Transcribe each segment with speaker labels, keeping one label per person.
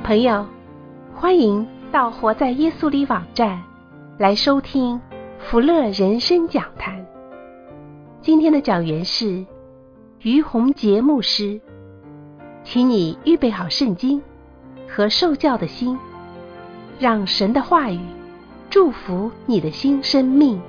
Speaker 1: 朋友，欢迎到活在耶稣里网站来收听福乐人生讲坛。今天的讲员是于洪杰牧师，请你预备好圣经和受教的心，让神的话语祝福你的新生命。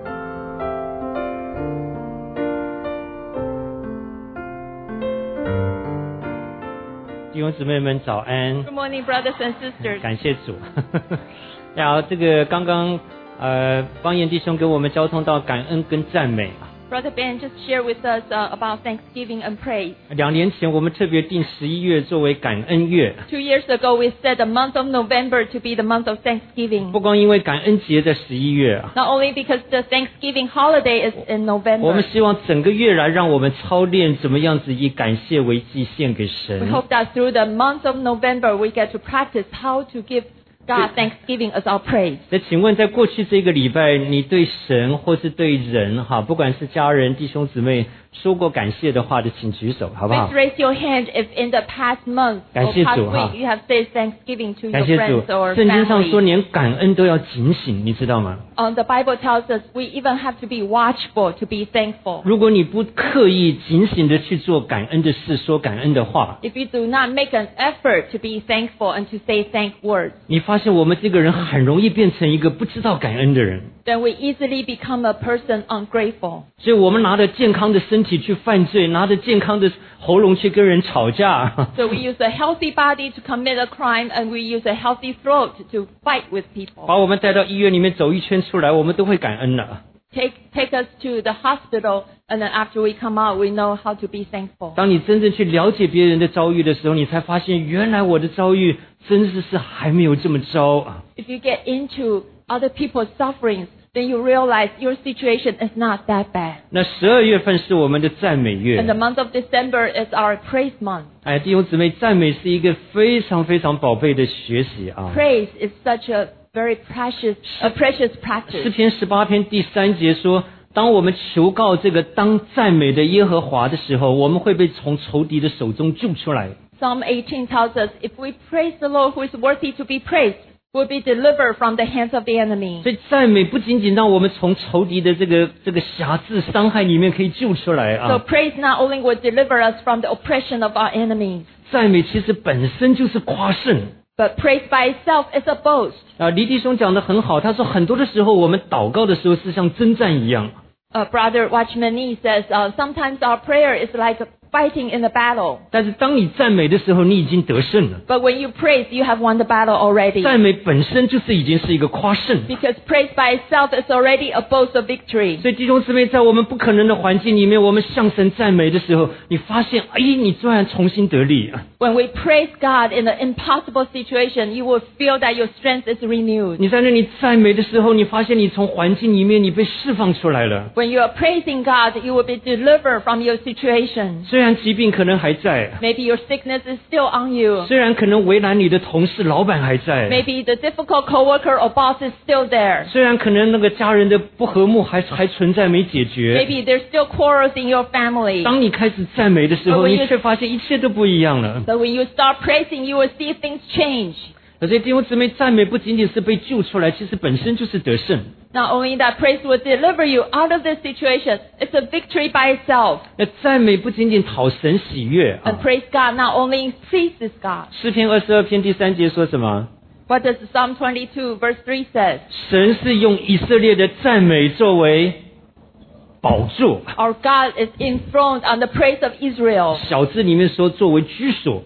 Speaker 2: 弟兄姊妹们早安。
Speaker 3: Good morning, brothers and sisters.
Speaker 2: 感谢主。然后这个刚刚方言弟兄给我们交通到感恩跟赞美。
Speaker 3: Brother Ben just shared with us about Thanksgiving and praise.
Speaker 2: 2年前我们特别定11月作为感恩月。
Speaker 3: 2 years ago we set the month of November to be the month of Thanksgiving.
Speaker 2: 不光因为感恩节在11月
Speaker 3: Not only because the Thanksgiving holiday is in
Speaker 2: 我
Speaker 3: November.
Speaker 2: 们希望整个月来让我们操练怎么样子以感谢为祭献给
Speaker 3: We
Speaker 2: 神。
Speaker 3: hope that through the month of November we get to practice how to give God Thanksgiving as our praise.
Speaker 2: 那请问在过去这个礼拜，你对神或是对人不管是家人弟兄姊妹说过感谢的话的，请举手好不好？
Speaker 3: Please raise your hand if in the past month
Speaker 2: 感
Speaker 3: or
Speaker 2: 谢
Speaker 3: past
Speaker 2: 主
Speaker 3: week you have said Thanksgiving to
Speaker 2: 感
Speaker 3: your
Speaker 2: 谢主
Speaker 3: friends or
Speaker 2: 圣经上说
Speaker 3: family.
Speaker 2: 连感恩都要警醒，你知道吗？
Speaker 3: The Bible tells us we even have to be watchful to be thankful.
Speaker 2: 如果你不刻意警醒的去做感恩的事，说感恩的话，
Speaker 3: If you do not make an effort to be thankful and to say thank words,
Speaker 2: 你发现我们这个人很容易变成一个不知道感恩的人。
Speaker 3: then we easily become a person ungrateful.
Speaker 2: 所以我们拿着健康的身体去犯罪，拿着健康的喉咙去跟人吵架。
Speaker 3: So we use a healthy body to commit a crime and we use a healthy throat to fight with people.
Speaker 2: 把我们带到医院里面走一圈出来，我们都会感恩的。
Speaker 3: Take us to the hospital and then after we come out we know how to be thankful.
Speaker 2: 当你真正去了解别人的遭遇的时候，你才发现原来我的遭遇真是还没有这么糟。
Speaker 3: If you get into other people's sufferings, then you realize your situation is not that bad.
Speaker 2: 那12月份是我们的赞美
Speaker 3: And the
Speaker 2: 月。
Speaker 3: month of December is our praise month.
Speaker 2: 哎，弟兄姊妹，赞美是一个非常非常宝贝的学习啊。
Speaker 3: Praise is such a very precious
Speaker 2: 诗
Speaker 3: practice.
Speaker 2: 篇18篇第3节说，当我们求告这个当赞美的耶和华的时候，我们会被从仇敌的手中救出来。
Speaker 3: Psalm 18 tells us, if we praise the Lord who is worthy to be praised, we'll be delivered from the hands of the enemy.
Speaker 2: 所以赞美不仅仅让我们从仇敌的这个辖制伤害里面可以救出来
Speaker 3: So
Speaker 2: 啊，
Speaker 3: praise not only will deliver us from the oppression of our enemies,
Speaker 2: 赞美其实本身就是夸胜。
Speaker 3: but praise by itself is a boast.
Speaker 2: 黎弟兄讲得很好，他说很多的时候我们祷告的时候是像征战一样，
Speaker 3: Brother Watchman Nee says, sometimes our prayer is like fighting in a battle.
Speaker 2: 但是当你赞美的时候，你已经得胜了。
Speaker 3: But when you praise, you have won the battle already.
Speaker 2: 赞美本身就是已经是一个夸胜。
Speaker 3: Because praise by itself is already a boast of victory.
Speaker 2: 所以弟兄姊妹，在我们不可能的环境里面，我们向神赞美的时候，你发现，你突然重新得力。
Speaker 3: When we praise God in an impossible situation, you will feel that your strength is renewed.
Speaker 2: 你在那里赞美的时候，你发现你从环境里面你被释放出来了。
Speaker 3: When you are praising God, you will be delivered from your situation.
Speaker 2: 虽然疾病可能还在，
Speaker 3: Maybe your sickness is still on you.
Speaker 2: 虽然可能为难你的同事、老板还在，
Speaker 3: Maybe the difficult coworker or boss is still there.
Speaker 2: 虽然可能那个家人的不和睦还存在没解决。
Speaker 3: Maybe there's still quarrels in your family.
Speaker 2: 当你开始赞美的时候，
Speaker 3: But when you-
Speaker 2: 你却发现一切都不一样了。
Speaker 3: So when you start praising, you will see things change.
Speaker 2: 而且弟兄姊妹，赞美不仅仅是被救出来，其实本身就是得胜。
Speaker 3: Not only that praise will deliver you out of this situation, it's a victory by itself.
Speaker 2: 那赞美不仅仅讨神喜悦
Speaker 3: And praise God not only pleases God.
Speaker 2: 诗篇22篇第3节说什么？
Speaker 3: What does Psalm 22 verse 3 says?
Speaker 2: 神是用以色列的赞美作为宝座，
Speaker 3: Our God is enthroned on the praise of Israel.
Speaker 2: 小字里面说作为居所。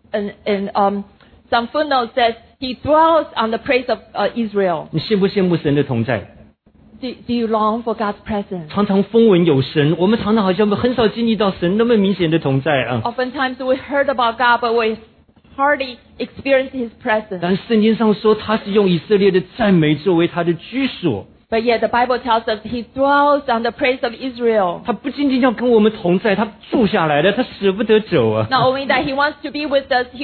Speaker 3: And some footnote says he dwells on the praise of Israel.
Speaker 2: 你羡不羡慕神的同在？
Speaker 3: Do you long for God's presence?
Speaker 2: 常常风闻有神，我们常常好像很少经历到神那么明显的同在啊。
Speaker 3: Oftentimes we heard about God, but we hardly experience His presence.
Speaker 2: 但圣经上说他是用以色列的赞美作为他的居所，
Speaker 3: But yet the Bible tells us He dwells on the praise of Israel.
Speaker 2: 他不仅仅要跟我们同在，他住下来了，他舍不得走啊。
Speaker 3: Not only that He wants to be with us, He will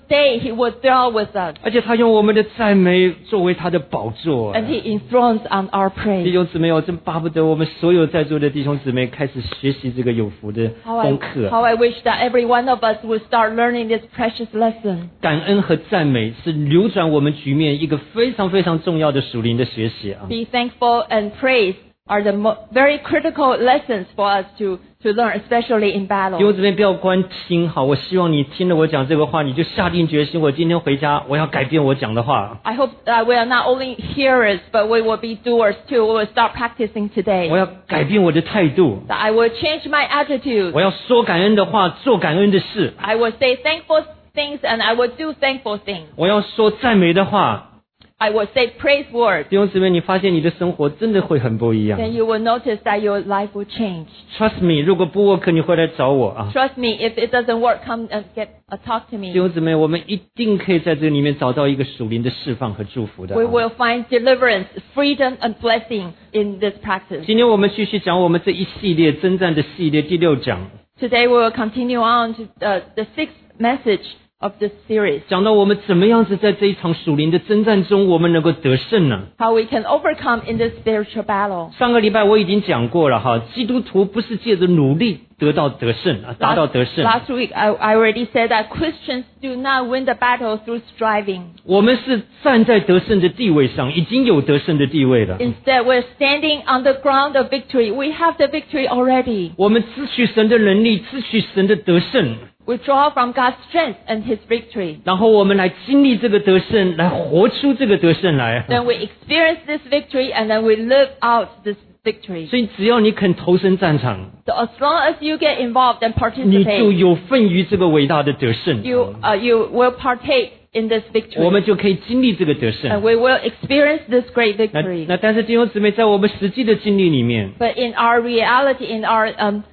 Speaker 3: stay, He will dwell with us.
Speaker 2: 而且他用我们的赞美作为他的宝座。
Speaker 3: And He enthrones on our
Speaker 2: 弟
Speaker 3: praise.
Speaker 2: 兄姊妹，我真巴不得我们所有在座的弟兄姊妹开始学习这个有福的
Speaker 3: How
Speaker 2: 功课。
Speaker 3: I wish that every one of us would start learning this precious lesson.
Speaker 2: 感恩和赞美是扭转我们局面一个非常非常重要的属灵的学习啊！
Speaker 3: Be thankful and praise are the very critical lessons for us to learn, especially in
Speaker 2: 弟兄
Speaker 3: battle.
Speaker 2: 姊妹不要光听好，我希望你听了我讲这个话，你就下定决心，我今天回家我要改变我讲的话，
Speaker 3: I hope that we are not only hearers, but we will be doers too. We will start practicing today.
Speaker 2: 我要改变我的态度，
Speaker 3: That I will change my attitude.
Speaker 2: 我要说感恩的话，做感恩的事，
Speaker 3: I will say thankful things and I will do thankful things.
Speaker 2: 我要说赞美的话。
Speaker 3: I will say praise words.
Speaker 2: 弟兄姊妹，你发现你的生活真的会很不一样。
Speaker 3: Then you will notice that your life will change.
Speaker 2: Trust me， 如果不 work， 你会来找我啊。
Speaker 3: Trust me, if it doesn't work, come and talk to
Speaker 2: 弟
Speaker 3: me.
Speaker 2: 兄姊妹，我们一定可以在这里面找到一个属灵的释放和祝福的啊。
Speaker 3: We will find deliverance, freedom, and blessing in this practice.
Speaker 2: 今天我们继续讲我们这一系列征战的系列第6讲，
Speaker 3: Today we will continue on to the sixth message of this series.
Speaker 2: 讲到我们怎么样子在这一场属灵的征战中，我们能够得胜呢？
Speaker 3: How we can overcome in this spiritual battle.
Speaker 2: 上个礼拜我已经讲过了哈，基督徒不是借着努力得到得胜啊，达到得胜。
Speaker 3: Last week I already said that Christians do not win the battle through striving.
Speaker 2: 我们是站在得胜的地位上，已经有得胜的地位了。
Speaker 3: Instead, we're standing on the ground of victory. We have the victory already.
Speaker 2: 我们支取神的能力，支取神的得胜，
Speaker 3: We draw from God's strength and His victory.
Speaker 2: 然后我们来经历这个得胜，来活出这个得胜来。
Speaker 3: Then we experience this victory and then we live out this victory.
Speaker 2: 所以只要你肯投身战场，
Speaker 3: So as long as you get involved and
Speaker 2: 你就
Speaker 3: participate,
Speaker 2: 有份于这个伟大的得胜。
Speaker 3: you will partake in this
Speaker 2: 我
Speaker 3: victory.
Speaker 2: 们就可以经历这个得
Speaker 3: And
Speaker 2: 胜。
Speaker 3: we will experience this great
Speaker 2: 那
Speaker 3: victory.
Speaker 2: 但是弟兄姊妹，在我们实际的经历里面，
Speaker 3: But in our reality, in our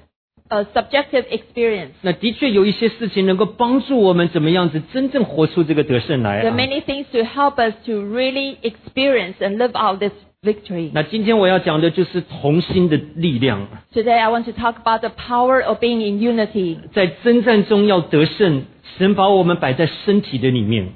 Speaker 3: subjective experience,
Speaker 2: 那的确有一些事情能够帮助我们怎么样子真正活出这个得胜来
Speaker 3: there are
Speaker 2: 啊。
Speaker 3: many things to help us to really experience and live out this victory.
Speaker 2: 那今天我要讲的就是同心的力量，
Speaker 3: Today I want to talk about the power of being in unity.
Speaker 2: 在征战中要得胜，神把我们摆在身体的里面。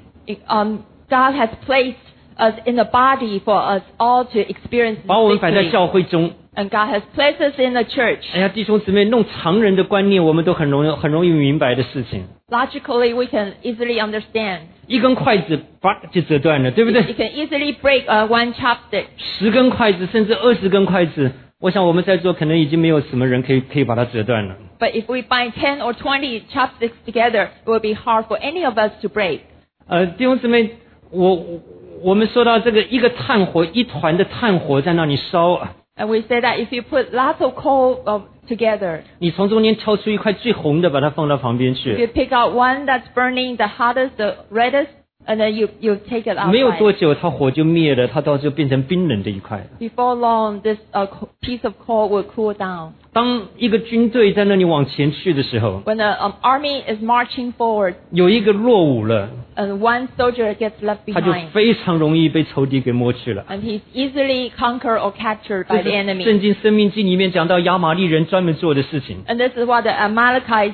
Speaker 3: God has placed us in the body for us all to experience
Speaker 2: 把我们摆在
Speaker 3: victory.
Speaker 2: 教会中。
Speaker 3: And God has placed us in the church.
Speaker 2: 哎呀，弟兄姊妹，弄常人的观念，我们都很容易明白的事情。
Speaker 3: Logically, we can easily understand.
Speaker 2: 一根筷子，啪就折断了，对不
Speaker 3: You
Speaker 2: 对？
Speaker 3: can easily break one chopstick.
Speaker 2: 10根筷子，甚至20根筷子，我想我们在座可能已经没有什么人可以把它折断了。
Speaker 3: But if we bind 10 or 20 chopsticks together, it will be hard for any of us to break.
Speaker 2: 弟兄姊妹，我们说到这个一个炭火，一团的炭火在那里烧，
Speaker 3: And we say that if you put lots of coal together,
Speaker 2: 你从中间挑出一块最红的，把它放到旁边
Speaker 3: if
Speaker 2: 去，
Speaker 3: you pick out one that's burning the hottest, the reddest, and then you take it
Speaker 2: 没有多
Speaker 3: outside.
Speaker 2: 久，它火就灭了，它到时候变成冰冷的一块。
Speaker 3: Before long, this piece of coal will cool down.
Speaker 2: 当一个军队在那里往前去的时候，
Speaker 3: When the army is marching forward
Speaker 2: 有一个落伍了，
Speaker 3: and one soldier gets left
Speaker 2: 他就
Speaker 3: behind,
Speaker 2: 非常容易被仇敌给摸去了。
Speaker 3: and he's easily conquered or captured
Speaker 2: 这
Speaker 3: by the
Speaker 2: 是
Speaker 3: enemy.
Speaker 2: 圣经生命记里面讲到亚玛力人专门做的事情。
Speaker 3: And this is what the Amalekites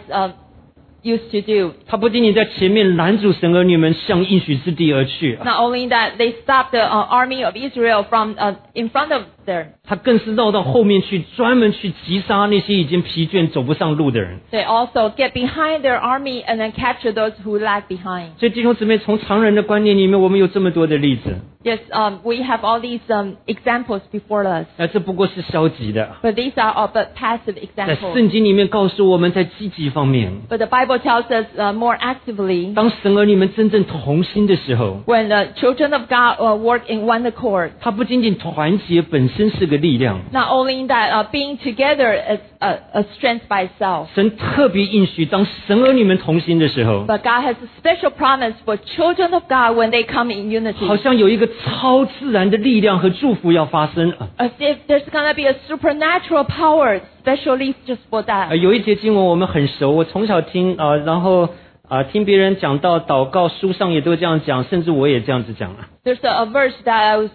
Speaker 3: used to do.
Speaker 2: 他不仅仅在前面拦阻神儿女们向应许之地而去，
Speaker 3: Not only that, they stopped the army of Israel from in front of them.
Speaker 2: 他更是绕到后面去，专门去击杀那些已经疲倦走不上路的人。
Speaker 3: They also get behind their army and then capture those who lag behind.
Speaker 2: 所以弟兄姊妹，从常人的观念里面，我们有这么多的例子，
Speaker 3: Yes, we have all these examples before us,
Speaker 2: 这不过是消极的。
Speaker 3: but these are all but passive
Speaker 2: 在
Speaker 3: examples.
Speaker 2: 圣经里面告诉我们，在积极方面，
Speaker 3: But the Bible tells us more actively
Speaker 2: 当神儿女们真正同心的时候，
Speaker 3: when the children of God work in one accord.
Speaker 2: 他不仅仅团结本身是个力量，
Speaker 3: Not only that, being together is a strength by itself.
Speaker 2: 神特别应许，当神儿女们同心的时候，
Speaker 3: But God has a special promise for children of God when they come in unity.
Speaker 2: 好像有一个超自然的力量和祝福要发生。
Speaker 3: As if there's going to be a supernatural power, especially just for that.
Speaker 2: 有一节经文我们很熟，我从小听然后听别人讲到祷告，书上也都这样讲，甚至我也这样子讲。
Speaker 3: There's a verse that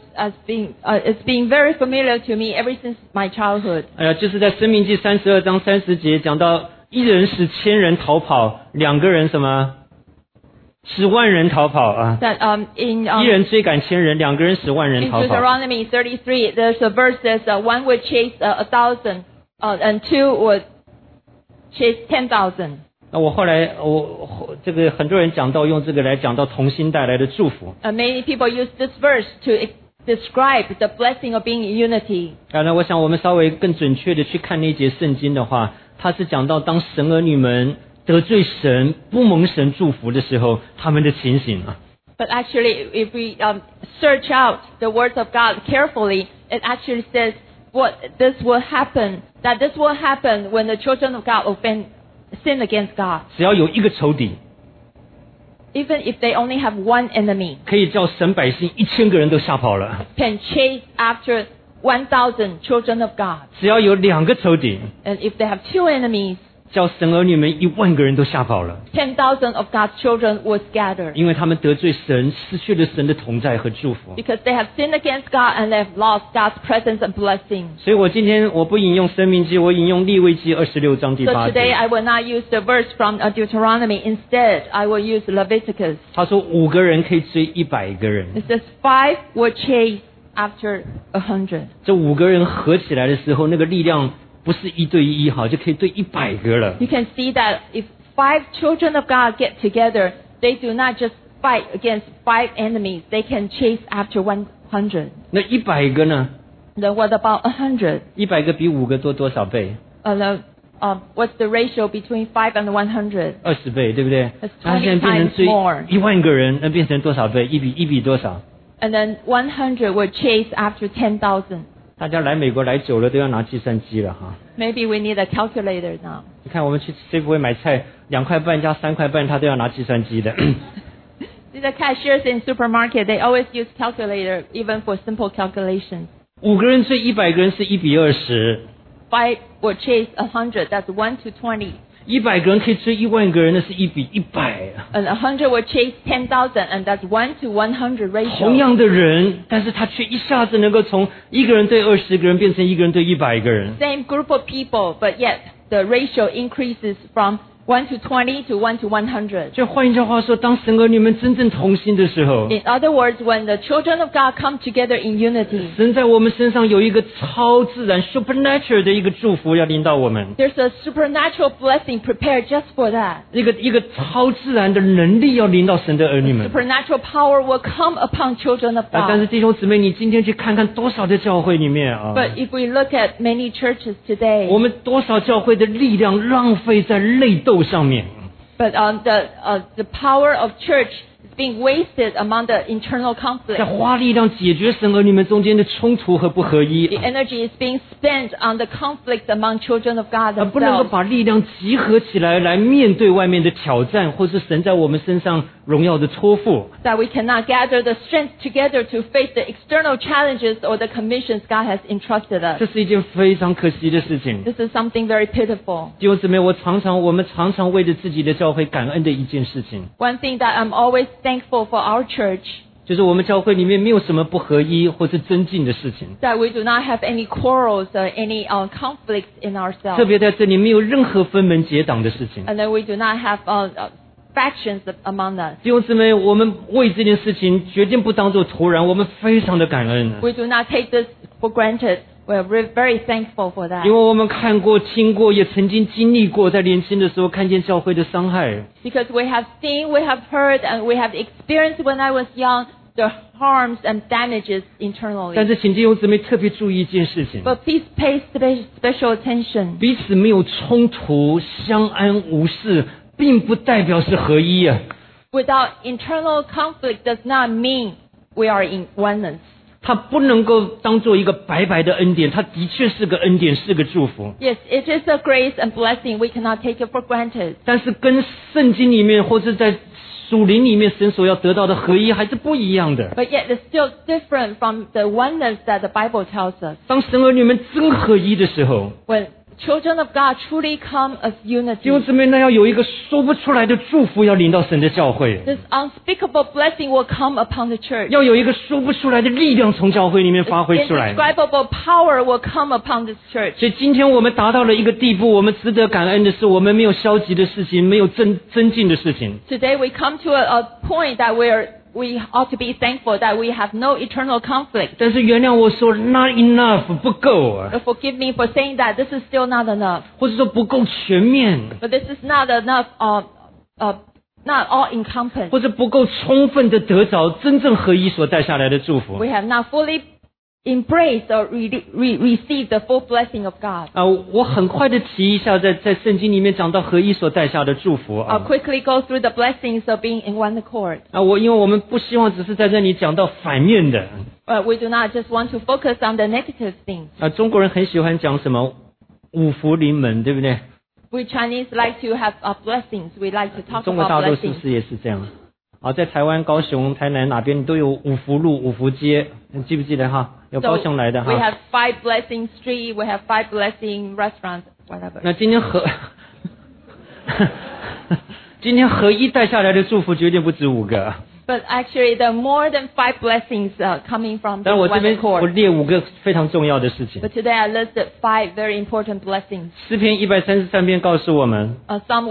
Speaker 3: it's being very familiar to me ever since my childhood.
Speaker 2: 就是在申命记32章30节讲到，一人使1000人逃跑，2个人什么 10万人逃跑啊！
Speaker 3: That in
Speaker 2: 一人追赶千人，2个人10万人
Speaker 3: in
Speaker 2: 逃跑。
Speaker 3: Deuteronomy 33, there's a verse that one would chase 1,000, and two would chase 10,000.
Speaker 2: 那我后来这个很多人讲到用这个来讲到同心带来的祝福。
Speaker 3: Many people use this verse to describe the blessing of being in unity.
Speaker 2: 那我想我们稍微更准确的去看那节圣经的话，它是讲到当神儿女们得罪神、不蒙神祝福的时候，他们的情形啊。
Speaker 3: But actually, if we search out the words of God carefully, it actually says that this will happen when the children of God sin against God.
Speaker 2: 只要有一个仇敌，
Speaker 3: Even if they only have one enemy,
Speaker 2: 可以叫神百姓1000个人都吓跑了。
Speaker 3: can chase after 1,000 children of God.
Speaker 2: 只要有2个仇敌，
Speaker 3: And if they have two enemies,
Speaker 2: 叫神儿女们10000个人都吓跑了。
Speaker 3: 10,000 of God's children will scatter.
Speaker 2: 因为他们得罪神，失去了神的同在和祝福。
Speaker 3: Because they have sinned against God and they have lost God's presence and blessing.
Speaker 2: 所以我今天我不引用申命记，我引用利未记26章第
Speaker 3: So
Speaker 2: 8
Speaker 3: today
Speaker 2: 节。
Speaker 3: I will not use the verse from Deuteronomy. Instead, I will use Leviticus.
Speaker 2: 他说5个人可以追100个人，
Speaker 3: It says 5 will chase after 100.
Speaker 2: 这5个人合起来的时候，那个力量不是1对1哈，就可以对100个了。
Speaker 3: You can see that if 5 children of God get together, they do not just fight against 5 enemies. They can chase after 100.
Speaker 2: 那100个呢？
Speaker 3: Then what about 100?
Speaker 2: 100个比5个多多少倍
Speaker 3: What's the ratio between 5 and 100?
Speaker 2: ？20倍，对不对
Speaker 3: That's？
Speaker 2: 那现在变成追
Speaker 3: 20 times more.
Speaker 2: 10000个人，那变成多少倍？1比多少？
Speaker 3: And then 100 will chase after 10,000.
Speaker 2: 大家来美国来久了，都要拿计算机了哈。
Speaker 3: Maybe we need a calculator now.
Speaker 2: 你看我们去 Safeway 买菜，2块半加3块半，他都要拿计算机的。
Speaker 3: The cashiers in supermarket, they always use calculator even for simple calculations.
Speaker 2: 5个人追100个人是1比20，
Speaker 3: 5 will chase 100. That's 1 to 20.
Speaker 2: 100个人可以追10000个人，那是1比100。
Speaker 3: And 100 will chase 10,000, and that's 1 to 100 ratio.
Speaker 2: 同样的人，但是他却一下子能够从1个人对20个人变成1个人对100个人。
Speaker 3: Same group of people, but yet the ratio increases from 1 to 20 to 1 to 100.
Speaker 2: 就换一句话说，当神儿女们真正同心的时候，
Speaker 3: In other words, when the children of God come together in unity,
Speaker 2: 神在我们身上有一个超自然 supernatural 的一个祝福要临到我们，
Speaker 3: there's a supernatural blessing prepared just for that.
Speaker 2: 一个超自然的能力要临到神的儿女们。
Speaker 3: Supernatural power will come upon children of
Speaker 2: 但是
Speaker 3: God.
Speaker 2: 弟兄姊妹，你今天去看看多少的教会里面啊，
Speaker 3: But if we look at many churches today,
Speaker 2: 我们多少教会的力量浪费在内斗上面。
Speaker 3: but the power of church is being wasted among the internal
Speaker 2: 在
Speaker 3: conflict.
Speaker 2: 花力量解决神儿女们中间的冲突和不合一
Speaker 3: The，energy is being spent on the conflict among children of God
Speaker 2: 而不能够
Speaker 3: themselves.
Speaker 2: 把力量集合起来，来面对外面的挑战，或是神在我们身上荣耀的托付。
Speaker 3: That we cannot gather the strength together to face the external challenges or the commissions God has entrusted us.
Speaker 2: 这是一件非常可惜的事情。
Speaker 3: This is something very pitiful.
Speaker 2: 弟兄姊妹，我们常常为着自己的教会感恩的一件事情，
Speaker 3: One thing that I'm always thankful for our church,
Speaker 2: 就是我们教会里面没有什么不合一或是增进的事情。
Speaker 3: that we do not have any quarrels or any conflicts in
Speaker 2: 特
Speaker 3: ourselves.
Speaker 2: 别在这里没有任何分门结党的事情。
Speaker 3: And then we do not have factions among us.
Speaker 2: 弟兄姊妹，我们为这件事情决定不当做突然，我们非常的感恩，
Speaker 3: We do not take this for granted. We're very thankful for that.
Speaker 2: 因为我们看过、听过，也曾经经历过，在年轻的时候看见教会的伤害。
Speaker 3: Because we have seen, we have heard, and we have experienced when I was young the harms and damages
Speaker 2: 但
Speaker 3: internally.
Speaker 2: 是，请弟兄姊妹特别注意一件事情：
Speaker 3: But please pay special attention.
Speaker 2: 彼此没有冲突、相安无事，并不代表是合一啊。
Speaker 3: Without internal conflict does not mean we are in oneness.
Speaker 2: 它不能够当做一个白白的恩典，它的确是个恩典，是个祝福。
Speaker 3: Yes, it is a grace and blessing. We cannot take it for granted.
Speaker 2: 但是跟圣经里面或者在属灵里面神所要得到的合一还是不一样的。
Speaker 3: But yet it's still different from the oneness that the Bible tells us.
Speaker 2: 当神儿女们真合一的时候，
Speaker 3: When children of God truly come as
Speaker 2: 弟兄
Speaker 3: unity,
Speaker 2: 姊妹，那要有一个说不出来的祝福要临到神的教会，
Speaker 3: this unspeakable blessing will come upon the church.
Speaker 2: 要有一个说不出来的力量从教会里面发挥出来。
Speaker 3: Indescribable power will come upon this church.
Speaker 2: 所以今天我们达到了一个地步，我们值得感恩的是，我们没有消极的事情，没有增进的事情。
Speaker 3: Today we come to a point that we ought to be thankful that we have no eternal conflict.
Speaker 2: 但是原谅我说 not enough 不够啊，
Speaker 3: But forgive me for saying that this is still not enough.
Speaker 2: 或者说不够全面，
Speaker 3: But this is not enough, not all encompassed.
Speaker 2: 或者不够充分的得着真正合一所带下来的祝福。
Speaker 3: We have not fully embraced or received the full blessing of God.
Speaker 2: 我很快的提一下，在圣经里面讲到合一所带下的祝福
Speaker 3: I'll quickly go through the blessings of being in one accord.
Speaker 2: 因为我们不希望只是在这里讲到反面的。
Speaker 3: We do not just want to focus on the negative things.
Speaker 2: 中国人很喜欢讲什么五福临门，对不对？
Speaker 3: We Chinese like to have blessings. We like to talk
Speaker 2: 中国
Speaker 3: about
Speaker 2: 大陆是不
Speaker 3: blessings.
Speaker 2: 是也是这样？在台湾、高雄、台南哪边都有五福路、五福街，你记不记得哈？有高雄来的
Speaker 3: we
Speaker 2: 哈。
Speaker 3: have 5 blessing street. We have 5 blessing restaurants. Whatever.
Speaker 2: 那今天合一带下来的祝福绝对不止5个。
Speaker 3: But actually, there are more than 5 blessings coming from
Speaker 2: 但
Speaker 3: this
Speaker 2: 我这
Speaker 3: one
Speaker 2: 边我
Speaker 3: accord.
Speaker 2: 列5个非常重要的事情。
Speaker 3: But today I listed 5 very important blessings.
Speaker 2: 诗篇133篇告诉我们，
Speaker 3: Psalm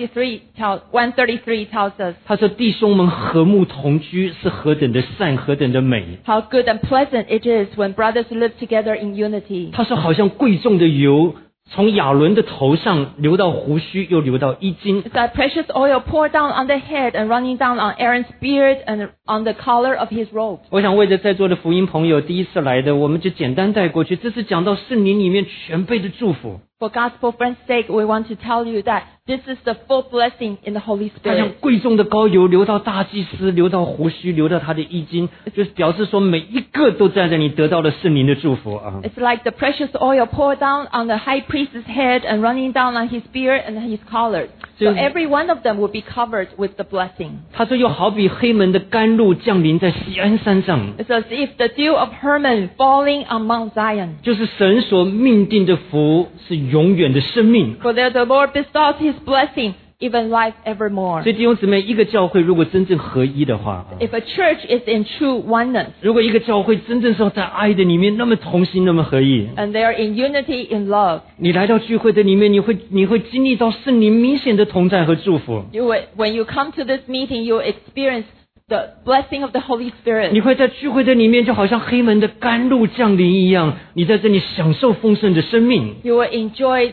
Speaker 3: 133 tells us
Speaker 2: 他说弟兄们和睦同居是何等的善，何等的美。
Speaker 3: how good and pleasant it is when brothers live together in unity.
Speaker 2: 他说好像贵重的油从亚伦的头上流到胡须，又流到衣襟。
Speaker 3: It's that precious oil poured down on the head and running down on Aaron's beard and on the collar of his robe.
Speaker 2: 我想为着在座的福音朋友第一次来的，我们就简单带过去。这是讲到圣灵里面全备的祝福。
Speaker 3: For gospel friends' sake, we want to tell you that this is the full blessing in the Holy
Speaker 2: 他像
Speaker 3: Spirit.
Speaker 2: 贵重的膏油流到大祭司，流到胡须，流到他的衣襟，就是表示说每一个都在这里得到了圣灵的祝福啊。
Speaker 3: It's like the precious oil poured down on the high priest's head and running down on his beard and his collar. So every one of them will be covered with the blessing.
Speaker 2: 他说又好比黑门的甘露降临在锡安山上，
Speaker 3: It's as if the dew of Hermon falling on Mount Zion.
Speaker 2: 就是神所命定的福是永远的生命。
Speaker 3: For there the Lord bestows his blessing, even life evermore.
Speaker 2: 所以弟兄姊妹，一个教会如果真正合一的话，
Speaker 3: If a church is in true oneness,
Speaker 2: 如果一个教会真正是在爱的里面那么同心那么合一，
Speaker 3: and they are in unity in love,
Speaker 2: 你来到聚会的里面，你会经历到圣灵明显的同在和祝福。
Speaker 3: when you come to this meeting, you will experience the blessing of the Holy
Speaker 2: 你
Speaker 3: Spirit.
Speaker 2: 会在聚会的里面就好像黑门的甘露降临一样，你在这里享受丰盛的生命。
Speaker 3: You will enjoy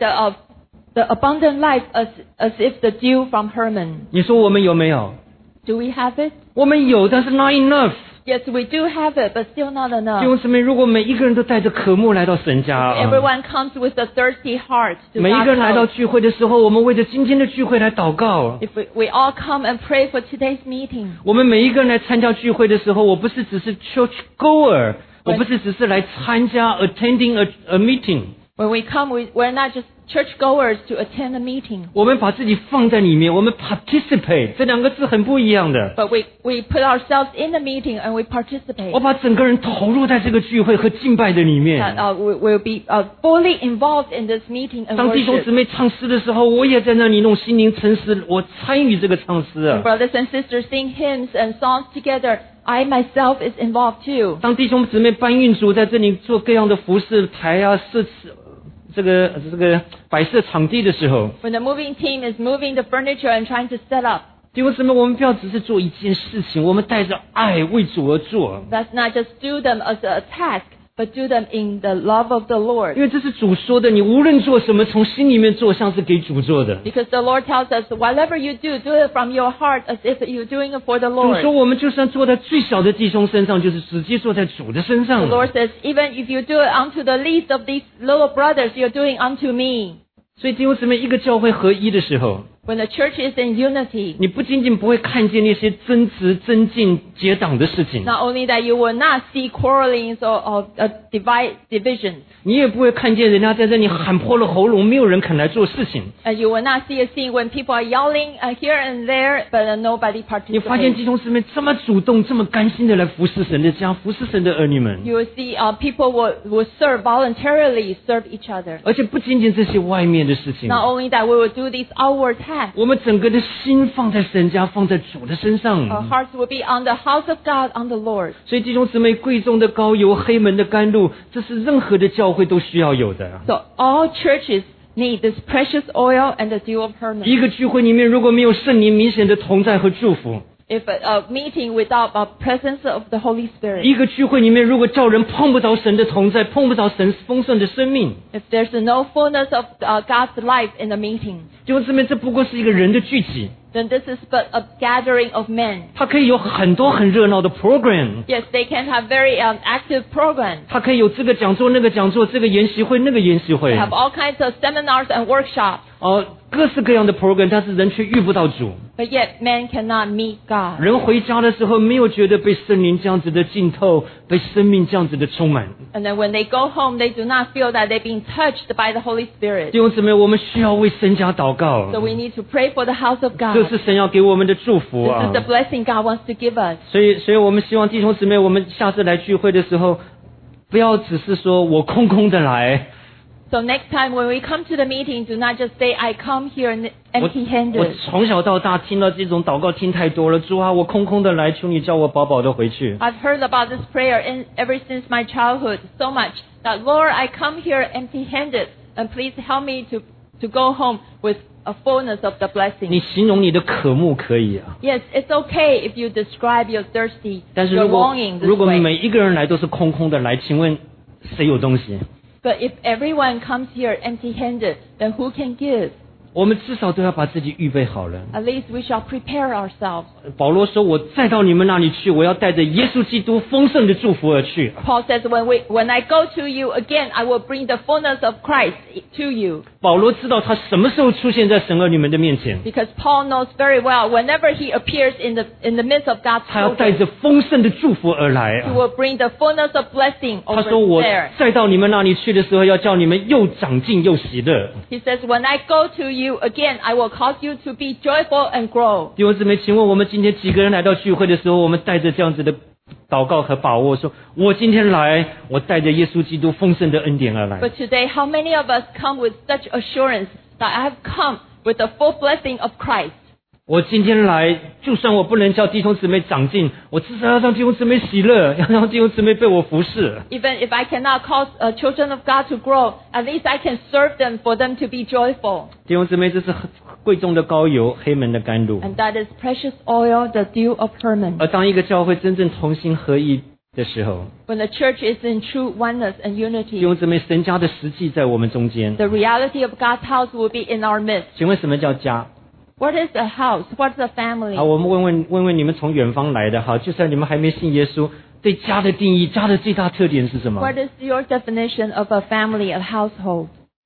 Speaker 3: the abundant life as if the dew from Hermon.
Speaker 2: 你说我们有没有？
Speaker 3: Do we have it?
Speaker 2: 我们有，但是 not enough。
Speaker 3: Yes, we do have it, but still not
Speaker 2: 弟
Speaker 3: enough.
Speaker 2: 兄姊妹，如果每一个人都带着渴慕来到神家，
Speaker 3: Everyone comes with a thirsty heart to
Speaker 2: 每一个
Speaker 3: God's
Speaker 2: 人来到
Speaker 3: house.
Speaker 2: 聚会的时候，我们为着今天的聚会来祷告。
Speaker 3: If we all come and pray for today's meeting.
Speaker 2: 我们每一个人来参加聚会的时候，我不是只是 church goer， 我不是只是来参加 attending a meeting。
Speaker 3: When we come, we're not just churchgoers to attend a meeting,
Speaker 2: 我们把自己放在里面，我们 participate 这2个字很不一样的。
Speaker 3: but we put ourselves in the meeting and we participate.
Speaker 2: 我把整个人投入在这个聚会和敬拜的里
Speaker 3: That
Speaker 2: 面。
Speaker 3: we'll be fully involved in this meeting and
Speaker 2: 当弟兄姊
Speaker 3: worship.
Speaker 2: 妹唱诗的时候，我也在那里弄心灵沉思，我参与这个唱诗啊。
Speaker 3: Brothers and sisters sing hymns and songs together. I myself is involved too.
Speaker 2: 当弟兄姊妹搬运组在这里做各样的服饰台啊、设这个摆设场地的时候，
Speaker 3: When the moving team is moving the furniture and trying to set up,
Speaker 2: 弟兄姊妹，我们不要只是做一件事情，我们带着爱为主而做，
Speaker 3: let's not just do them as a task, but do them in the love of the Lord.
Speaker 2: 因为这是主说的，你无论做什么，从心里面做，像是给主做的。
Speaker 3: Because the Lord tells us, whatever you do, do it from your heart as if you're doing it for the
Speaker 2: 主
Speaker 3: Lord.
Speaker 2: 说，我们就算做在最小的弟兄身上，就是直接做在主的身上
Speaker 3: The。Lord says, even if you do it unto the least of these little brothers, you're doing unto me.
Speaker 2: 所以弟兄姊妹，一个教会合一的时候，
Speaker 3: When the church is in unity,
Speaker 2: 你不仅仅不会看见那些争执、增进、结党的事情，
Speaker 3: not only that you will not see quarrelings or divisions,
Speaker 2: 你也不会看见人家在这里喊破了喉咙，没有人肯来做事情。
Speaker 3: and you will not see a scene when people are yelling here and there, but nobody
Speaker 2: 你发现
Speaker 3: participates.
Speaker 2: 弟兄姊妹这么主动、这么甘心的来服侍神的家、服侍神的儿女们，
Speaker 3: You will see people will serve voluntarily, serve each other.
Speaker 2: 而且不仅仅这些外面的事情，
Speaker 3: Not only that, we will do these outward tasks.
Speaker 2: 我们整个的心放在神家，放在主的身
Speaker 3: Our
Speaker 2: 上。
Speaker 3: hearts will be on the house of God, on the Lord.
Speaker 2: 所以弟兄姊妹，贵重的膏油、黑门的甘露，这是任何的教会都需要有的。
Speaker 3: So all churches need this precious oil and the dew of Hermon.
Speaker 2: 一个聚会里面如果没有圣灵明显的同在和祝福，
Speaker 3: If a meeting without a presence of the Holy Spirit,
Speaker 2: 一个聚会里面如果叫人碰不着神的同在，碰不着神丰盛的生命，
Speaker 3: if there's no fullness of God's life in the meeting,
Speaker 2: 弟兄姊妹，这不过是一个人的聚集，
Speaker 3: then this is but a gathering of men.
Speaker 2: 它可以有很多很热闹的 program，
Speaker 3: Yes, they can have very active programs.
Speaker 2: 它可以有这个讲座、那个讲座，这个研习会、那个研习会
Speaker 3: They，have all kinds of seminars and workshops,
Speaker 2: 各式各样的 program， 但是人却遇不到主。
Speaker 3: but yet men cannot meet God.
Speaker 2: 人回家的时候，没有觉得被圣灵这样子的浸透，被生命这样子的充满。
Speaker 3: And then when they go home, they do not feel that they've been touched by the Holy
Speaker 2: 弟
Speaker 3: Spirit.
Speaker 2: 兄姊妹，我们需要为神家祷告，
Speaker 3: So we need to pray for the house of
Speaker 2: 这
Speaker 3: God.
Speaker 2: 是神要给我们的祝福
Speaker 3: This
Speaker 2: 啊
Speaker 3: is the！blessing God wants to give us.
Speaker 2: 所以我们希望弟兄姊妹，我们下次来聚会的时候，不要只是说我空空的来，
Speaker 3: So next time when we come to the meeting, do not just say, I come here
Speaker 2: 我
Speaker 3: empty-handed.
Speaker 2: 从小到大听到这种祷告听太多了，主啊，我空空的来，求你叫我饱饱的回去。
Speaker 3: I've heard about this prayer ever since my childhood so much that, Lord, I come here empty-handed, and please help me to go home with a fullness of the
Speaker 2: 你
Speaker 3: blessing.
Speaker 2: 形容你的渴慕可以啊，
Speaker 3: Yes, it's okay if you describe your thirsty,
Speaker 2: 但是
Speaker 3: your
Speaker 2: 如果
Speaker 3: longing this
Speaker 2: 如果
Speaker 3: way.
Speaker 2: 每一个人来都是空空的来，请问谁有东西？
Speaker 3: But if everyone comes here empty-handed, then who can give?
Speaker 2: 我们至少都要把自己预备好了。
Speaker 3: At least we shall prepare ourselves.
Speaker 2: 保罗说：“我再到你们那里去，我要带着耶稣基督丰盛的祝福而去。”
Speaker 3: Paul says, when I go to you again, I will bring the fullness of Christ to you.
Speaker 2: 保罗知道他什么时候出现在神儿女们的面前，
Speaker 3: Because Paul knows very well, whenever he appears in the midst of God's
Speaker 2: 他要带
Speaker 3: children,
Speaker 2: 着丰盛的祝福而来
Speaker 3: he
Speaker 2: 啊。
Speaker 3: will bring the fullness of blessing
Speaker 2: 他
Speaker 3: over
Speaker 2: 说：“我
Speaker 3: there.
Speaker 2: 再到你们那里去的时候，要叫你们又长进又喜乐。”
Speaker 3: He says, when I go to you again, I will cause you to be joyful and grow.
Speaker 2: 弟兄姊妹，请问我们今天几个人来到聚会的时候，我们带着这样子的祷告和把握，说：“我今天来，我带着耶稣基督丰盛的恩典而来。”
Speaker 3: But today, how many of us come with such assurance that I have come with the full blessing of Christ?
Speaker 2: 我今天来，就算我不能叫弟兄姊妹长进，我至少要让弟兄姊妹喜乐，要让弟兄姊妹被我服侍。
Speaker 3: Even if I cannot cause children of God to grow, at least I can serve them for them to be joyful.
Speaker 2: 弟兄姊妹，这是很贵重的膏油，黑门的甘露。
Speaker 3: And that is precious oil, the dew of Hermon.
Speaker 2: 而当一个教会真正同心合一的时候，
Speaker 3: When the church is in true oneness and
Speaker 2: 弟
Speaker 3: unity,
Speaker 2: 兄姊妹，神家的实际在我们中间。
Speaker 3: the reality of God's house will be in our midst.
Speaker 2: 请问什么叫家？
Speaker 3: What is a house? What's a family?
Speaker 2: 好，我们问问你们从远方来的，好，就算你们还没信耶稣，对家的定义，家的最大特点是什么？
Speaker 3: What is your definition of a family, a household?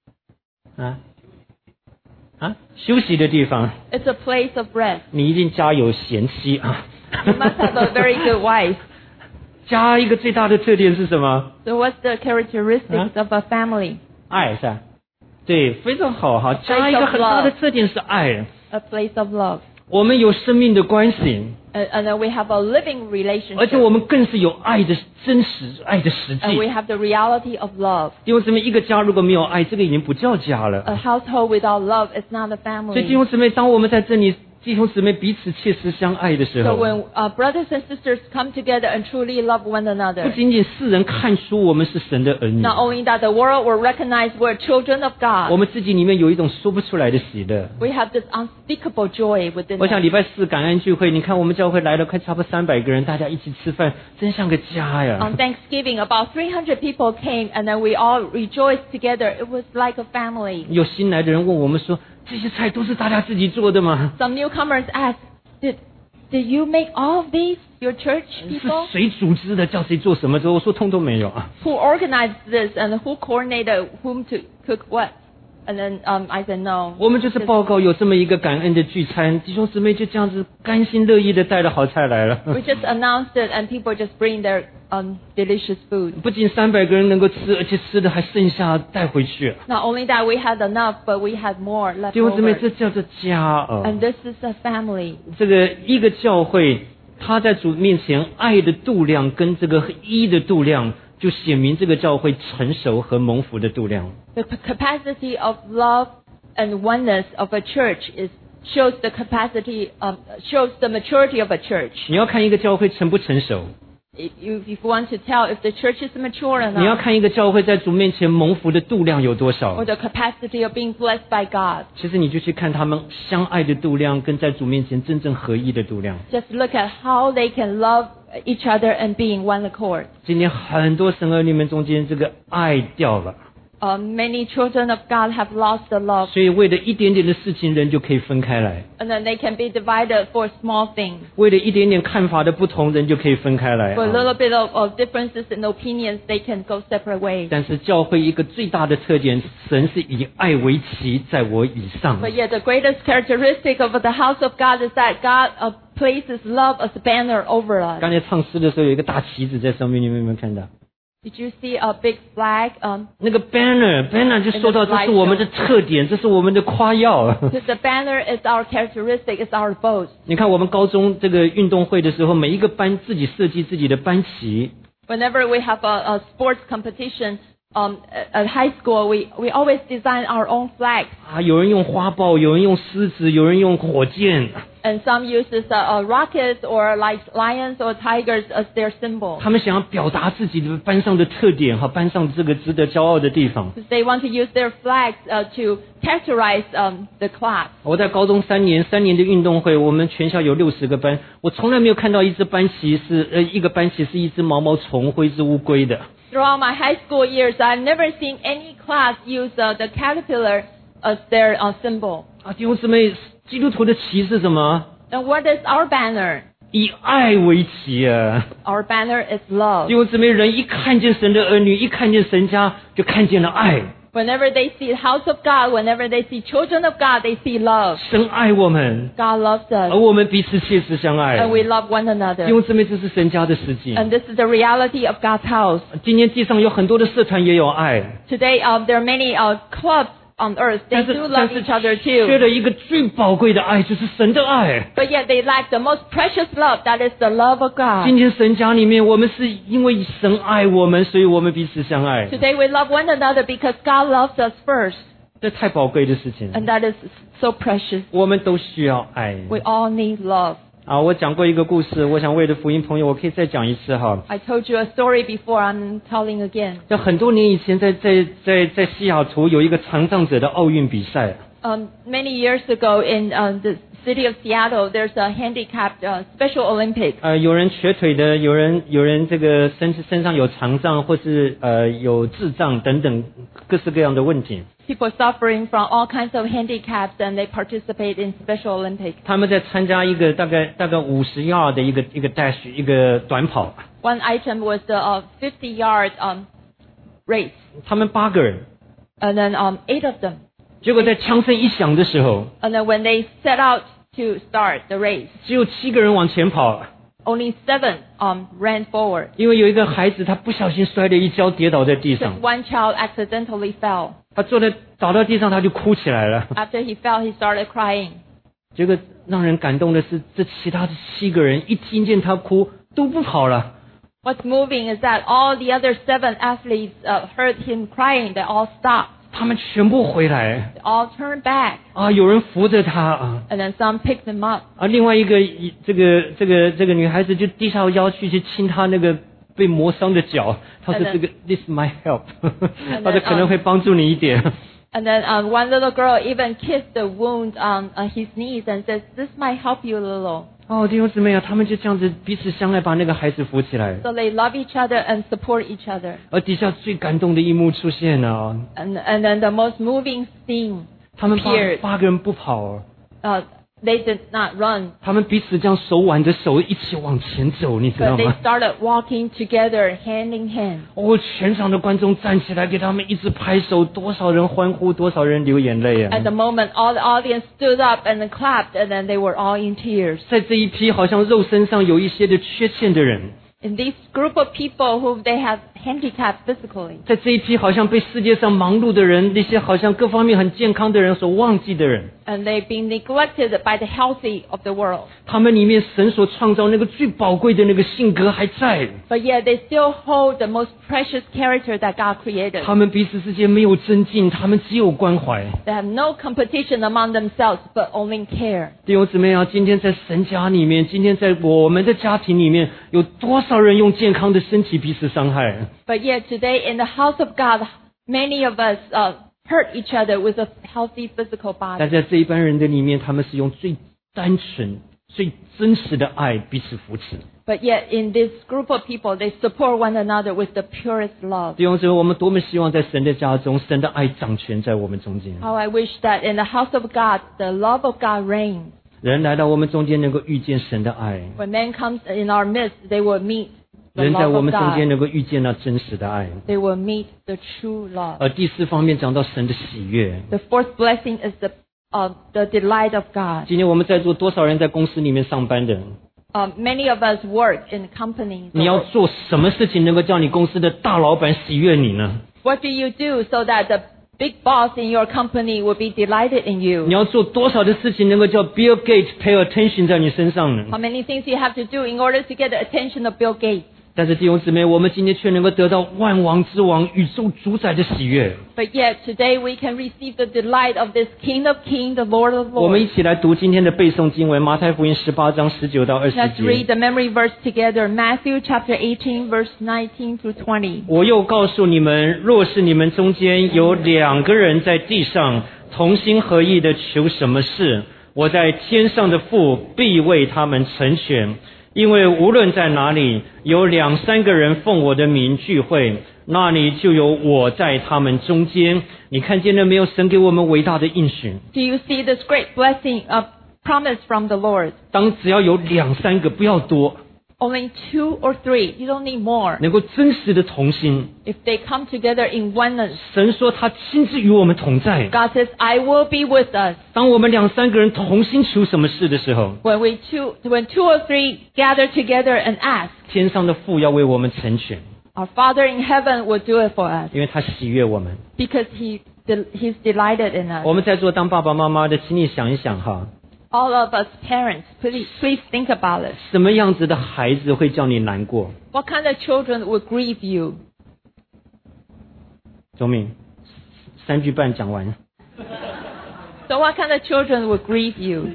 Speaker 2: 休息的地方。
Speaker 3: It's a place of rest.
Speaker 2: 你一定家有贤妻啊。
Speaker 3: You must have a very good wife.
Speaker 2: 家一个最大的特点是什么？
Speaker 3: So what's the characteristics of a family?
Speaker 2: 爱是吧？对，非常好哈。家一个很大的特点是爱。
Speaker 3: A place of love.
Speaker 2: 我们有生命的关系，
Speaker 3: And then we have a living
Speaker 2: 而且
Speaker 3: relationship.
Speaker 2: 我们更是有爱的真实、爱的实
Speaker 3: And we
Speaker 2: 际。
Speaker 3: have the reality of love.
Speaker 2: 弟兄姊妹，一个家如果没有爱，这个已经不叫家了。
Speaker 3: A household without love is not a
Speaker 2: 所以弟
Speaker 3: family.
Speaker 2: 兄姊妹，当我们在这里，弟兄姊妹彼此切实相爱的时
Speaker 3: So
Speaker 2: 候，
Speaker 3: when brothers and sisters come together and truly love one
Speaker 2: 不
Speaker 3: another,
Speaker 2: 仅仅世人看出我们是神的儿女，
Speaker 3: not only that the world will recognize we're children of
Speaker 2: 我
Speaker 3: God,
Speaker 2: 们自己里面有一种说不出来的喜乐。
Speaker 3: we have this unspeakable joy within
Speaker 2: 我想
Speaker 3: us.
Speaker 2: 礼拜四感恩聚会，你看我们教会来了快差不多300个人，大家一起吃饭，真像个家呀。
Speaker 3: On Thanksgiving, about 300 people came, and then we all rejoiced together. It was like a family.
Speaker 2: 有新来的人问我们说，这些菜都是大家自己做的吗？
Speaker 3: Some newcomers asked, Did you make all of these, your church
Speaker 2: 是
Speaker 3: people?
Speaker 2: 谁组织的？叫谁做什么？我说通通没有啊。
Speaker 3: Who organized this and who coordinated whom to cook what? And then I said no.
Speaker 2: 我们就是报告有这么一个感恩的聚餐，弟兄姊妹就这样子甘心乐意的带了好菜来了。
Speaker 3: We just announced it, and people just bring their delicious food.
Speaker 2: 不仅300个人能够吃，而且吃的还剩下带回去。
Speaker 3: Not only that, we had enough, but we had more left
Speaker 2: 弟兄姊妹，
Speaker 3: over.
Speaker 2: 这叫做家啊！
Speaker 3: And this is a family.
Speaker 2: 这个一个教会，他在主面前爱的度量跟这个一的度量，就显明这个教会成熟和蒙福的度量。
Speaker 3: The capacity of love and oneness of a church shows the maturity of a church.
Speaker 2: 你要看一个教会成不成熟，
Speaker 3: If you want to tell if the church is mature or
Speaker 2: 你要
Speaker 3: not,
Speaker 2: 看一个教会在主面前蒙福的度量有多少
Speaker 3: or。the capacity of being blessed by God.
Speaker 2: 其实你就去看他们相爱的度量，跟在主面前真正合一的度量。
Speaker 3: Just look at how they can love each other and be in one accord.
Speaker 2: 今天很多神儿女们中间，这个爱掉了，
Speaker 3: Many children of God have lost the love,
Speaker 2: 所以为了一点点的事情，人就可以分开来；
Speaker 3: and then they can be divided for small things.
Speaker 2: 为了一点点看法的不同，人就可以分开来。
Speaker 3: For a little bit of differences in opinions, they can go separate ways.
Speaker 2: 但是教会一个最大的特点，神是以爱为旗，在我以上。
Speaker 3: But yet the greatest characteristic of the house of God is that God places love as a banner over us.
Speaker 2: 刚才唱诗的时候，有一个大旗子在上面，你们有没有看到？
Speaker 3: Did you see a big flag?
Speaker 2: 那个 banner 就说到这是我们的特点，这是我们的夸耀。
Speaker 3: The banner is our characteristic, it's our boast.
Speaker 2: 你看我们高中这个运动会的时候，每一个班自己设计自己的班旗。
Speaker 3: Whenever we have a sports competition at high school, we always design our own flags.
Speaker 2: 啊，有人用花豹，有人用狮子，有人用火箭。
Speaker 3: And some uses rockets or like lions or tigers as their symbol.
Speaker 2: 他们想要表达自己的班上的特点和班上这个值得骄傲的地方。
Speaker 3: They want to use their flags to characterize the class.
Speaker 2: 我在高中3年的运动会，我们全校有60个班，我从来没有看到一个班旗是一只毛毛虫或一只乌龟的。
Speaker 3: Throughout my high school years, I've never seen any class use the caterpillar as their symbol.
Speaker 2: 啊，弟兄姊妹，基督徒的旗是什么？
Speaker 3: And what is our banner?
Speaker 2: 以爱为旗啊！
Speaker 3: Our banner is love.
Speaker 2: 弟兄姊妹，人一看见神的儿女，一看见神家，就看见了爱。
Speaker 3: Whenever they see the house of God, whenever they see children of God, they see love.
Speaker 2: 神爱我们，
Speaker 3: God loves
Speaker 2: 而
Speaker 3: us,
Speaker 2: 我们彼此切实相爱。
Speaker 3: and we love one
Speaker 2: 弟
Speaker 3: another.
Speaker 2: 兄姊妹，这是神家的实际。
Speaker 3: And this is the reality of God's house.
Speaker 2: 今天地上有很多的社团也有爱，
Speaker 3: Today, there are many clubs on earth. They
Speaker 2: 但是
Speaker 3: do love each other
Speaker 2: 缺
Speaker 3: too.
Speaker 2: 了一个最宝贵的爱，就是神的爱。
Speaker 3: But yet they lack the most precious love, that is the love of
Speaker 2: 今
Speaker 3: God.
Speaker 2: 天神家里面，我们是因为神爱我们，所以我们彼此相爱。
Speaker 3: Today we love one another because God loves us first.
Speaker 2: 这太宝贵的事情，
Speaker 3: And that is so precious.
Speaker 2: 我们都需要爱。
Speaker 3: We all need love.
Speaker 2: 啊，我讲过一个故事，我想为了福音朋友，我可以再讲一次哈。
Speaker 3: I told you a story before, I'm telling again.
Speaker 2: 在很多年以前，在西雅图有一个残障者的奥运比赛。
Speaker 3: Many years ago in the city of Seattle, there's a handicapped Special Olympics.
Speaker 2: 有人瘸腿的，有人这个身上有残障，或是有智障等等各式各样的问题。
Speaker 3: People suffering from all kinds of handicaps, and they participate in Special Olympics.
Speaker 2: 他们在参加一个大概50 yard 的一个 dash 一个短跑。
Speaker 3: One item was the 50-yard race,
Speaker 2: 他们8个人，
Speaker 3: and then 8 of them.
Speaker 2: 结果在枪声一响的时候，
Speaker 3: And then when they set out to start the race,
Speaker 2: 只有7个人往前跑。
Speaker 3: only 7 ran forward.
Speaker 2: 因为有一个孩子，他不小心摔了一跤，跌倒在地
Speaker 3: Because
Speaker 2: 上。
Speaker 3: one child accidentally fell.
Speaker 2: 他倒到地上，他就哭起来了。
Speaker 3: After he fell, he started crying.
Speaker 2: 结果让人感动的是，这其他的7个人一听见他哭，都不跑了。
Speaker 3: What's moving is that all the other 7 athletes heard him crying. They all stopped.
Speaker 2: 他们全部回来
Speaker 3: They all turned back.
Speaker 2: 啊！有人扶着他啊。
Speaker 3: And then some picked him up.
Speaker 2: 啊，另外一个这个女孩子就低下腰去亲他那个被磨伤的脚，她说这个 This might help， 她说可能会帮助你一点。
Speaker 3: And then one little girl even kissed the wound on his knees and says, "This might help you a little."
Speaker 2: 哦，弟兄姊妹啊，他们就这样子彼此相爱，把那个孩子扶起来。
Speaker 3: So they love each other and support each other.
Speaker 2: 而底下最感动的一幕出现了，
Speaker 3: And then the most moving scene
Speaker 2: 他们
Speaker 3: appeared.
Speaker 2: 8个人不跑，
Speaker 3: they did not run,
Speaker 2: 他们彼此这样手挽着手一起往前走，你知道
Speaker 3: but they
Speaker 2: 吗？
Speaker 3: started walking together, hand in hand.
Speaker 2: 哦，全场的观众站起来给他们一直拍手，多少人欢呼，多少人流眼泪啊！
Speaker 3: At the moment, all the audience stood up and then clapped, and then they were all in tears.
Speaker 2: 在这一批好像肉身上有一些的缺陷的人，
Speaker 3: In this group of people who they have handicapped physically,
Speaker 2: 在这一批好像被世界上忙碌的人，那些好像各方面很健康的人所忘记的人，
Speaker 3: and they've been neglected by the healthy of the world.
Speaker 2: 他们里面神所创造那个最宝贵的那个性格还在，
Speaker 3: But yet they still hold the most precious character that God created.
Speaker 2: 他们彼此之间没有增进，他们只有关怀。
Speaker 3: They have no competition among themselves, but only care.
Speaker 2: 弟兄姊妹啊，今天在神家里面，今天在我们的家庭里面，有多少人用健康的身体彼此伤害？
Speaker 3: But yet today in the house of God, many of us hurt each other with a healthy physical
Speaker 2: 但
Speaker 3: body.
Speaker 2: 在这一般人的里面，他们是用最单纯、最真实的爱彼此扶持。
Speaker 3: But yet in this group of people, they support one another with the purest love.
Speaker 2: 弟兄姊妹，我们多么希望在神的家中，神的爱掌权在我们中间。
Speaker 3: How I wish that in the house of God, the love of God reigns.
Speaker 2: 人来到我们中间，能够遇见神的爱；
Speaker 3: When man comes in our midst, they will meet the
Speaker 2: 人在
Speaker 3: love
Speaker 2: 我
Speaker 3: of
Speaker 2: 们中间
Speaker 3: God.
Speaker 2: 能够遇见那真实的爱。
Speaker 3: They will meet the true love.
Speaker 2: 第四方面讲到神的喜悦。
Speaker 3: The fourth blessing is the delight of God.
Speaker 2: 今天我们在座多少人在公司里面上班的？
Speaker 3: Many of us work in companies.
Speaker 2: 你要做什么事情能够叫你公司的大老板喜悦你呢？
Speaker 3: What do you do so that the big boss in your company will be delighted in
Speaker 2: 你
Speaker 3: you?
Speaker 2: 要做多少的事情能够叫 Bill Gates pay attention 在你身上呢？
Speaker 3: How many things you have to do in order to get the attention of Bill Gates?
Speaker 2: 但是弟兄姊妹，我们今天却能够得到万王之王、宇宙主宰的喜悦。
Speaker 3: But yet today we can receive the delight of this King of Kings, the Lord of
Speaker 2: 我们一
Speaker 3: Lords.
Speaker 2: 起来读今天的背诵经文，马太福音18章19到20
Speaker 3: Let's
Speaker 2: 节。
Speaker 3: read the memory verse together. Matthew chapter 18, verse 19 through 20.
Speaker 2: 我又告诉你们，若是你们中间有2个人在地上同心合意的求什么事，我在天上的父必为他们成全。因为无论在哪里有2、3个人奉我的名聚会，那里就有我在他们中间。你看见了没有？神给我们伟大的应许。
Speaker 3: Do you see this great blessing of promise from the Lord?
Speaker 2: 当只要有2、3个，不要多，
Speaker 3: Only 2 or 3. You don't need more.
Speaker 2: 能够真实的同心。
Speaker 3: If they come together in oneness,
Speaker 2: 神说他亲自与我们同在。
Speaker 3: God says, I will be with us.
Speaker 2: 当我们2、3个人同心求什么事的时候，
Speaker 3: When 2 or 3 gather together and ask,
Speaker 2: 天上的父要为我们成全，
Speaker 3: our Father in heaven will do it for us
Speaker 2: 因为他喜悦我们。
Speaker 3: because He's delighted in us.
Speaker 2: 我们在座当爸爸妈妈的，请你想一想哈，
Speaker 3: All of us parents, please think about it.
Speaker 2: 什么样子的孩子会叫你难过？
Speaker 3: What kind of children would grieve you?
Speaker 2: 周敏，3句半讲完。
Speaker 3: So what kind of children would grieve you?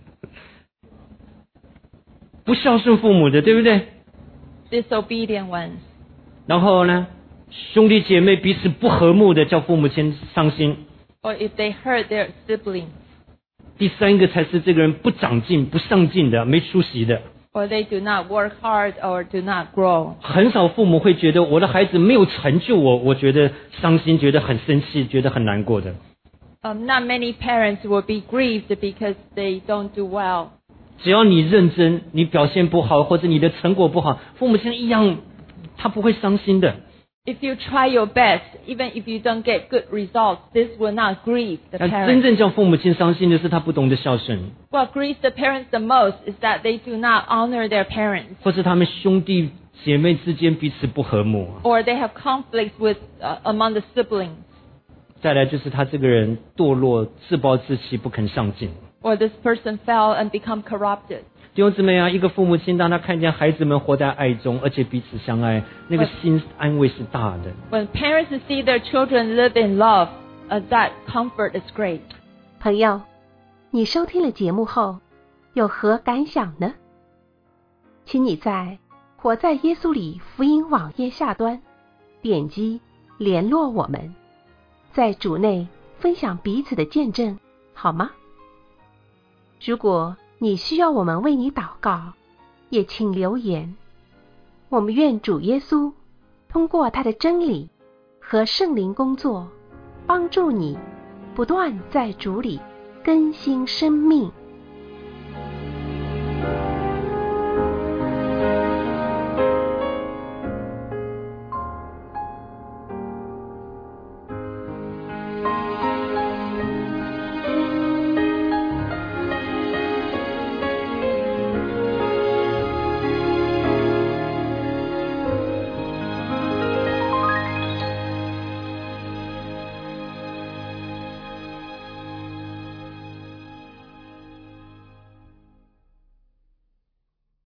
Speaker 2: 不孝顺父母的，对不对？
Speaker 3: Disobedient ones.
Speaker 2: 然后呢，兄弟姐妹彼此不和睦的，叫父母亲伤心。
Speaker 3: Or if they hurt their siblings.
Speaker 2: 第3个才是这个人不长进、不上进的，没出息的。
Speaker 3: Or they do not work hard or do not grow.
Speaker 2: 很少父母会觉得我的孩子没有成就我觉得伤心，觉得很生气，觉得很难过的。
Speaker 3: Not many parents will be grieved because they don't do well.
Speaker 2: 只要你认真，你表现不好，或者你的成果不好，父母亲一样，他不会伤心的。
Speaker 3: If you try your best, even if you don't get good results, this will not grieve the
Speaker 2: 但真
Speaker 3: parents.
Speaker 2: 正叫父母亲伤心的是他不懂得孝顺，
Speaker 3: What grieves the parents the most is that they do not honor their parents,
Speaker 2: 或是他们兄弟姐妹之间彼此不和睦。
Speaker 3: or they have conflicts with among the siblings,
Speaker 2: 再来就是他这个人堕落、自暴自弃、不肯上进。
Speaker 3: or this person fell and become corrupted.
Speaker 2: 弟兄姊妹啊，一个父母亲当他看见孩子们活在爱中，而且彼此相爱，那个心安慰是大的。
Speaker 3: When parents see their children live in love, that comfort is great.
Speaker 1: 朋友，你收听了节目后有何感想呢？请你在活在耶稣里福音网页下端点击联络我们，在主内分享彼此的见证，好吗？如果你需要我们为你祷告，也请留言。我们愿主耶稣通过他的真理和圣灵工作，帮助你不断在主里更新生命。